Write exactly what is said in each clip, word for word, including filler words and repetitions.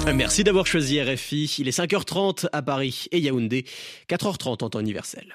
Merci d'avoir choisi R F I. Il est cinq heures trente à Paris et Yaoundé, quatre heures trente en temps universel.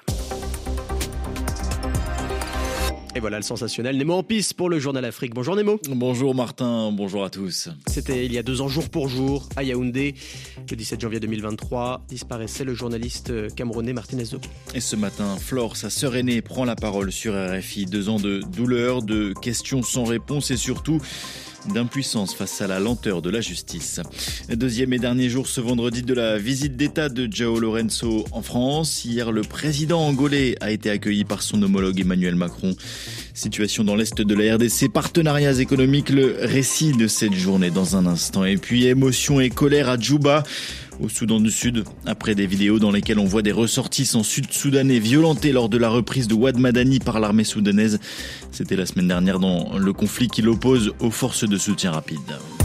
Et voilà le sensationnel Nemo en piste pour le Journal Afrique. Bonjour Nemo. Bonjour Martin, bonjour à tous. C'était il y a deux ans jour pour jour à Yaoundé. Le dix-sept janvier deux mille vingt-trois disparaissait le journaliste camerounais Martinez Zogo. Et ce matin, Flore, sa sœur aînée, prend la parole sur R F I. Deux ans de douleur, de questions sans réponse et surtout d'impuissance face à la lenteur de la justice. Deuxième et dernier jour ce vendredi de la visite d'État de João Lourenço en France. Hier, le président angolais a été accueilli par son homologue Emmanuel Macron. Situation dans l'Est de la R D C, partenariats économiques, le récit de cette journée dans un instant. Et puis émotion et colère à Djouba, au Soudan du Sud, après des vidéos dans lesquelles on voit des ressortissants sud-soudanais violentés lors de la reprise de Ouad Madani par l'armée soudanaise. C'était la semaine dernière dans le conflit qui l'oppose aux forces de soutien rapide.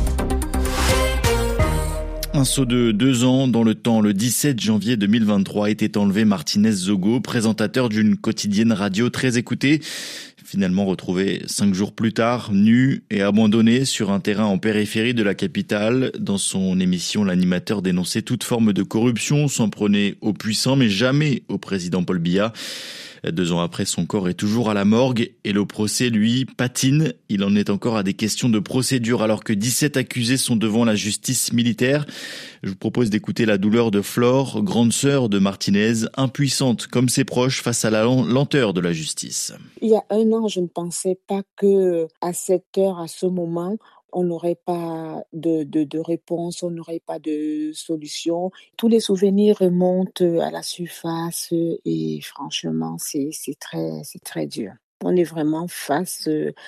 Un saut de deux ans dans le temps, le dix-sept janvier deux mille vingt-trois, était enlevé Martinez Zogo, présentateur d'une quotidienne radio très écoutée. Finalement retrouvé cinq jours plus tard, nu et abandonné sur un terrain en périphérie de la capitale. Dans son émission, l'animateur dénonçait toute forme de corruption, s'en prenait aux puissants, mais jamais au président Paul Biya. Deux ans après, son corps est toujours à la morgue et le procès, lui, patine. Il en est encore à des questions de procédure alors que dix-sept accusés sont devant la justice militaire. Je vous propose d'écouter la douleur de Flore, grande sœur de Martinez, impuissante comme ses proches face à la lenteur de la justice. Il y a un an, je ne pensais pas que à cette heure, à ce moment, on n'aurait pas de, de, de réponse, on n'aurait pas de solution. Tous les souvenirs remontent à la surface et franchement, c'est, c'est, très, c'est très dur. On est vraiment face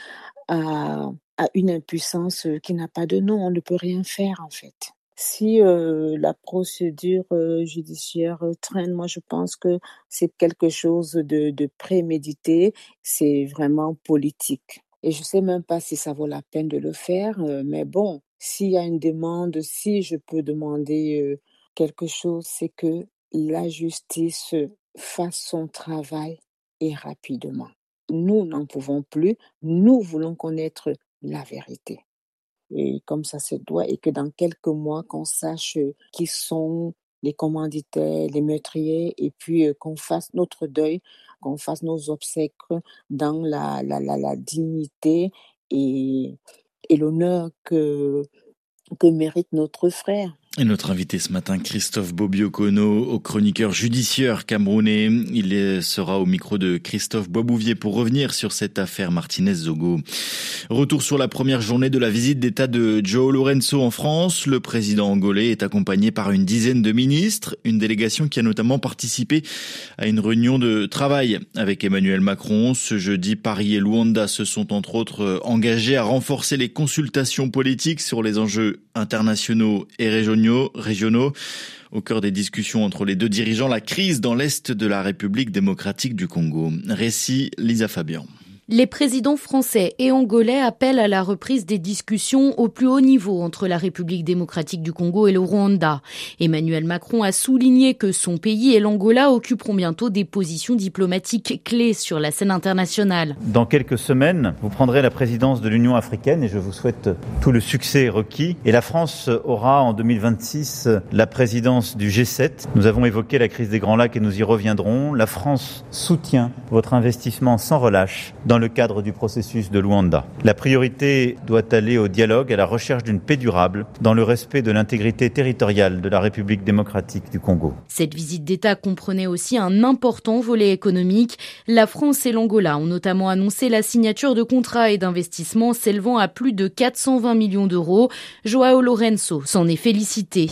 à, à une impuissance qui n'a pas de nom. On ne peut rien faire en fait. Si euh, la procédure euh, judiciaire euh, traîne, moi je pense que c'est quelque chose de, de prémédité, c'est vraiment politique. Et je ne sais même pas si ça vaut la peine de le faire, euh, mais bon, s'il y a une demande, si je peux demander euh, quelque chose, c'est que la justice fasse son travail et rapidement. Nous n'en pouvons plus, nous voulons connaître la vérité. Et comme ça se doit, et que dans quelques mois, qu'on sache qui sont les commanditaires, les meurtriers, et puis euh, qu'on fasse notre deuil, qu'on fasse nos obsèques dans la, la, la, la dignité et, et l'honneur que, que mérite notre frère. Et notre invité ce matin, Christophe Bobbio-Kono, au chroniqueur judiciaire camerounais. Il sera au micro de Christophe Boisbouvier pour revenir sur cette affaire Martinez Zogo. Retour sur la première journée de la visite d'État de João Lourenço en France. Le président angolais est accompagné par une dizaine de ministres, une délégation qui a notamment participé à une réunion de travail avec Emmanuel Macron. Ce jeudi, Paris et Luanda se sont entre autres engagés à renforcer les consultations politiques sur les enjeux internationaux et régionaux. régionaux. Au cœur des discussions entre les deux dirigeants, la crise dans l'Est de la République démocratique du Congo. Récit Lisa Fabian. Les présidents français et angolais appellent à la reprise des discussions au plus haut niveau entre la République démocratique du Congo et le Rwanda. Emmanuel Macron a souligné que son pays et l'Angola occuperont bientôt des positions diplomatiques clés sur la scène internationale. Dans quelques semaines, vous prendrez la présidence de l'Union africaine et je vous souhaite tout le succès requis. Et la France aura en deux mille vingt-six la présidence du G sept. Nous avons évoqué la crise des Grands Lacs et nous y reviendrons. La France soutient votre investissement sans relâche dans le cadre du processus de Luanda. La priorité doit aller au dialogue, à la recherche d'une paix durable, dans le respect de l'intégrité territoriale de la République démocratique du Congo. Cette visite d'État comprenait aussi un important volet économique. La France et l'Angola ont notamment annoncé la signature de contrats et d'investissements s'élevant à plus de quatre cent vingt millions d'euros. João Lourenço s'en est félicité.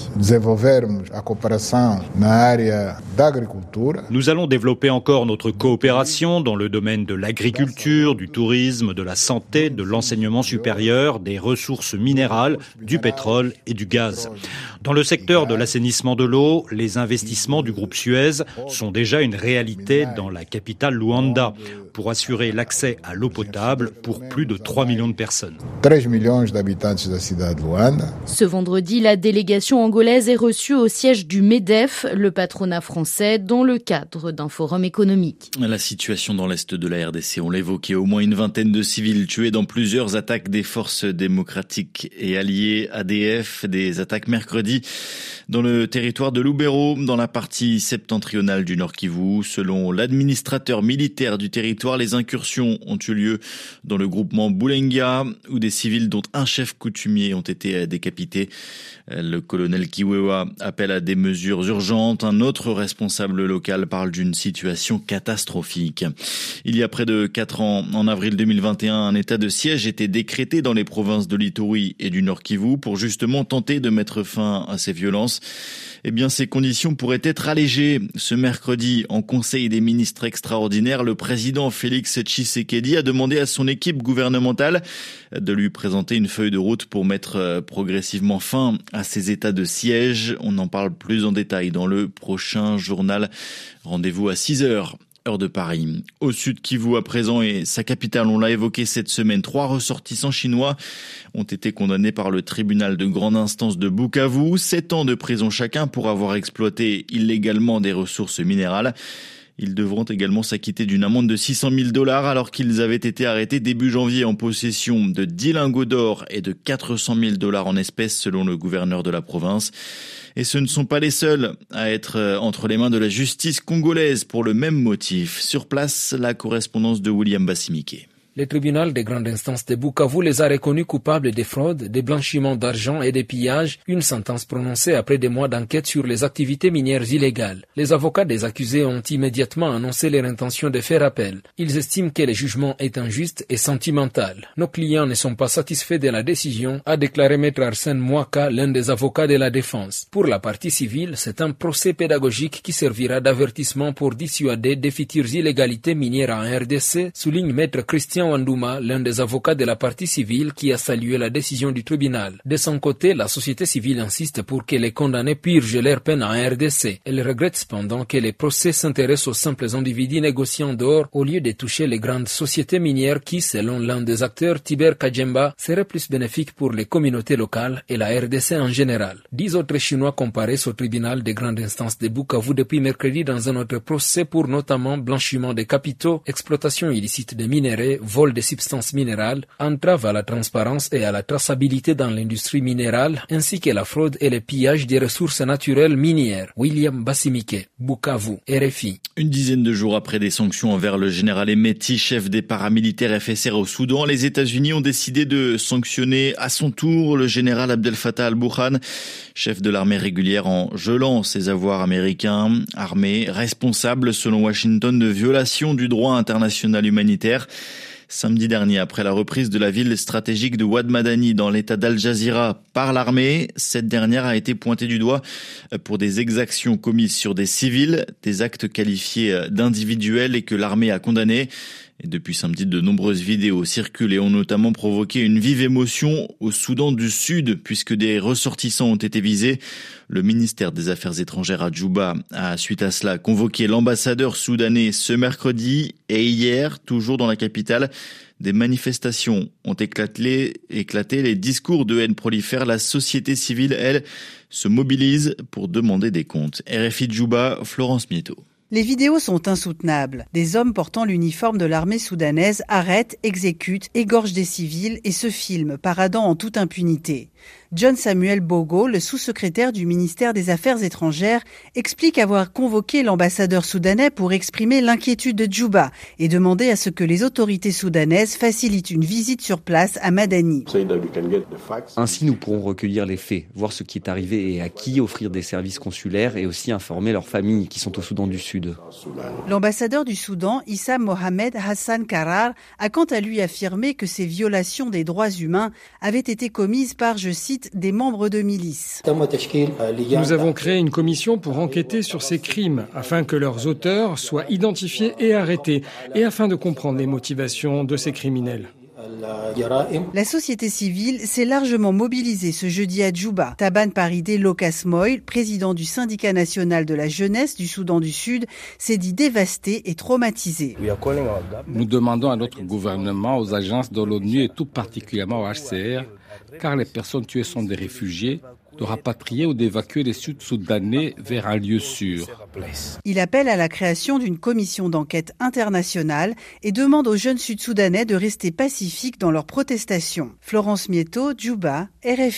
Nous allons développer encore notre coopération dans le domaine de l'agriculture, du tourisme, de la santé, de l'enseignement supérieur, des ressources minérales, du pétrole et du gaz. Dans le secteur de l'assainissement de l'eau, les investissements du groupe Suez sont déjà une réalité dans la capitale Luanda pour assurer l'accès à l'eau potable pour plus de trois millions de personnes. Ce vendredi, la délégation angolaise est reçue au siège du MEDEF, le patronat français, dans le cadre d'un forum économique. La situation dans l'Est de la R D C, on l'évoquait, au moins une vingtaine de civils tués dans plusieurs attaques des forces démocratiques et alliées A D F, des attaques mercredi mercredi dans le territoire de Lubero, dans la partie septentrionale du Nord Kivu. Selon l'administrateur militaire du territoire, les incursions ont eu lieu dans le groupement Bulenga, où des civils dont un chef coutumier ont été décapités. Le colonel Kiwewa appelle à des mesures urgentes. Un autre responsable local parle d'une situation catastrophique. Il y a près de quatre ans, en avril deux mille vingt et un, un état de siège était décrété dans les provinces de l'Ituri et du Nord Kivu pour justement tenter de mettre fin à ces violences. Eh bien, ces conditions pourraient être allégées. Ce mercredi, en Conseil des ministres extraordinaire, le président Félix Tshisekedi a demandé à son équipe gouvernementale de lui présenter une feuille de route pour mettre progressivement fin à ces états de siège. On en parle plus en détail dans le prochain journal. Rendez-vous à six heures. Heure de Paris. Au sud Kivu à présent et sa capitale, on l'a évoqué cette semaine, trois ressortissants chinois ont été condamnés par le tribunal de grande instance de Bukavu. Sept ans de prison chacun pour avoir exploité illégalement des ressources minérales. Ils devront également s'acquitter d'une amende de six cent mille dollars alors qu'ils avaient été arrêtés début janvier en possession de dix lingots d'or et de quatre cent mille dollars en espèces selon le gouverneur de la province. Et ce ne sont pas les seuls à être entre les mains de la justice congolaise pour le même motif. Sur place, la correspondance de William Bassimike. Le tribunal de grande instance de Bukavu les a reconnus coupables de fraude, de blanchiment d'argent et de pillage, une sentence prononcée après des mois d'enquête sur les activités minières illégales. Les avocats des accusés ont immédiatement annoncé leur intention de faire appel. Ils estiment que le jugement est injuste et sentimental. Nos clients ne sont pas satisfaits de la décision, a déclaré maître Arsène Mouaka, l'un des avocats de la défense. Pour la partie civile, c'est un procès pédagogique qui servira d'avertissement pour dissuader des futures illégalités minières en R D C, souligne maître Christian Wandouma, l'un des avocats de la partie civile qui a salué la décision du tribunal. De son côté, la société civile insiste pour que les condamnés purgent leur peine en R D C. Elle regrette cependant que les procès s'intéressent aux simples individus négociants d'or au lieu de toucher les grandes sociétés minières qui, selon l'un des acteurs, Tiber Kajemba, seraient plus bénéfiques pour les communautés locales et la R D C en général. Dix autres Chinois comparaissent au tribunal de grande instance de Bukavu depuis mercredi dans un autre procès pour notamment blanchiment des capitaux, exploitation illicite des minéraux, vol de substances minérales, entrave à la transparence et à la traçabilité dans l'industrie minérale, ainsi que la fraude et le pillage des ressources naturelles minières. William Bassimike, Bukavu, R F I. Une dizaine de jours après des sanctions envers le général Emeti, chef des paramilitaires F S R au Soudan, les États-Unis ont décidé de sanctionner à son tour le général Abdel Fattah al-Burhan, chef de l'armée régulière, en gelant ses avoirs américains, armée responsable selon Washington de violation du droit international humanitaire. Samedi dernier, après la reprise de la ville stratégique de Wad Madani dans l'état d'Al Jazeera par l'armée, cette dernière a été pointée du doigt pour des exactions commises sur des civils, des actes qualifiés d'individuels et que l'armée a condamnés. Et depuis samedi, de nombreuses vidéos circulent et ont notamment provoqué une vive émotion au Soudan du Sud puisque des ressortissants ont été visés. Le ministère des Affaires étrangères à Djouba a, suite à cela, convoqué l'ambassadeur soudanais ce mercredi et hier, toujours dans la capitale, des manifestations ont éclaté, éclaté, les discours de haine prolifèrent. La société civile, elle, se mobilise pour demander des comptes. R F I Djouba, Florence Mieto. Les vidéos sont insoutenables. Des hommes portant l'uniforme de l'armée soudanaise arrêtent, exécutent, égorgent des civils et se filment, paradant en toute impunité. John Samuel Bogo, le sous-secrétaire du ministère des Affaires étrangères, explique avoir convoqué l'ambassadeur soudanais pour exprimer l'inquiétude de Djouba et demander à ce que les autorités soudanaises facilitent une visite sur place à Madani. Ainsi, nous pourrons recueillir les faits, voir ce qui est arrivé et à qui, offrir des services consulaires et aussi informer leurs familles qui sont au Soudan du Sud. L'ambassadeur du Soudan, Issa Mohamed Hassan Karar, a quant à lui affirmé que ces violations des droits humains avaient été commises par, je cite, des membres de milices. Nous avons créé une commission pour enquêter sur ces crimes afin que leurs auteurs soient identifiés et arrêtés et afin de comprendre les motivations de ces criminels. La société civile s'est largement mobilisée ce jeudi à Djouba. Taban Paridé Locas Moy, président du syndicat national de la jeunesse du Soudan du Sud, s'est dit dévasté et traumatisé. Nous demandons à notre gouvernement, aux agences de l'ONU et tout particulièrement au H C R, car les personnes tuées sont des réfugiés, de rapatrier ou d'évacuer les Sud-Soudanais vers un lieu sûr. Il appelle à la création d'une commission d'enquête internationale et demande aux jeunes Sud-Soudanais de rester pacifiques dans leurs protestations. Florence Mieto, Djouba, R F I.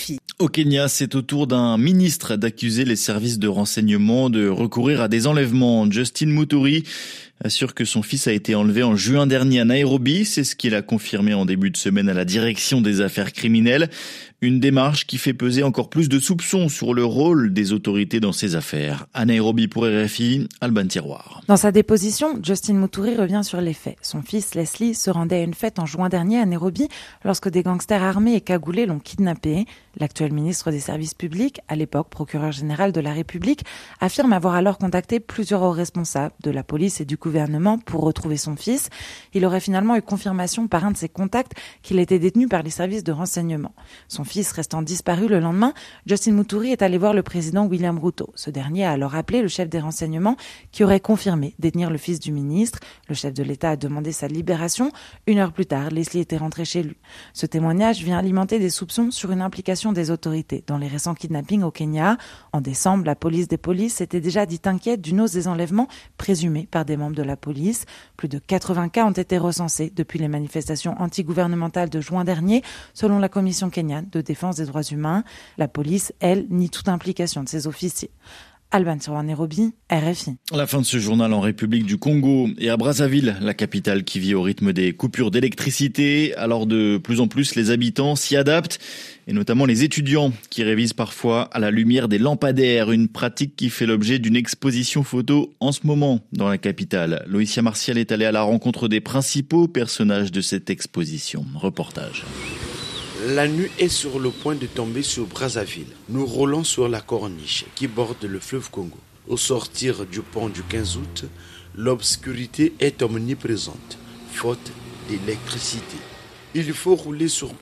Au Kenya, c'est au tour d'un ministre d'accuser les services de renseignement de recourir à des enlèvements. Justin Muturi assure que son fils a été enlevé en juin dernier à Nairobi. C'est ce qu'il a confirmé en début de semaine à la direction des affaires criminelles. Une démarche qui fait peser encore plus de soupçons sur le rôle des autorités dans ces affaires. À Nairobi pour R F I, Alban Tiroir. Dans sa déposition, Justin Muturi revient sur les faits. Son fils Leslie se rendait à une fête en juin dernier à Nairobi lorsque des gangsters armés et cagoulés l'ont kidnappé. L'actuel ministre des Services publics, à l'époque procureur général de la République, affirme avoir alors contacté plusieurs hauts responsables de la police et du gouvernement pour retrouver son fils. Il aurait finalement eu confirmation par un de ses contacts qu'il était détenu par les services de renseignement. Son fils restant disparu le lendemain, Justin Muturi est allé voir le président William Ruto. Ce dernier a alors appelé le chef des renseignements qui aurait confirmé détenir le fils du ministre. Le chef de l'État a demandé sa libération. Une heure plus tard, Leslie était rentré chez lui. Ce témoignage vient alimenter des soupçons sur une implication des autorités dans les récents kidnappings au Kenya. En décembre, la police des polices s'était déjà dit inquiète d'une hausse des enlèvements présumés par des membres de la police. Plus de quatre-vingts cas ont été recensés depuis les manifestations antigouvernementales de juin dernier, selon la Commission kenyane de défense des droits humains. La police, elle, nie toute implication de ses officiers. Alban Tiroir, Nairobi, R F I. La fin de ce journal en République du Congo et à Brazzaville, la capitale qui vit au rythme des coupures d'électricité. Alors de plus en plus, les habitants s'y adaptent et notamment les étudiants qui révisent parfois à la lumière des lampadaires. Une pratique qui fait l'objet d'une exposition photo en ce moment dans la capitale. Loïcia Martial est allée à la rencontre des principaux personnages de cette exposition. Reportage. La nuit est sur le point de tomber sur Brazzaville. Nous roulons sur la corniche qui borde le fleuve Congo. Au sortir du pont du quinze août, l'obscurité est omniprésente, faute d'électricité. Il faut rouler sur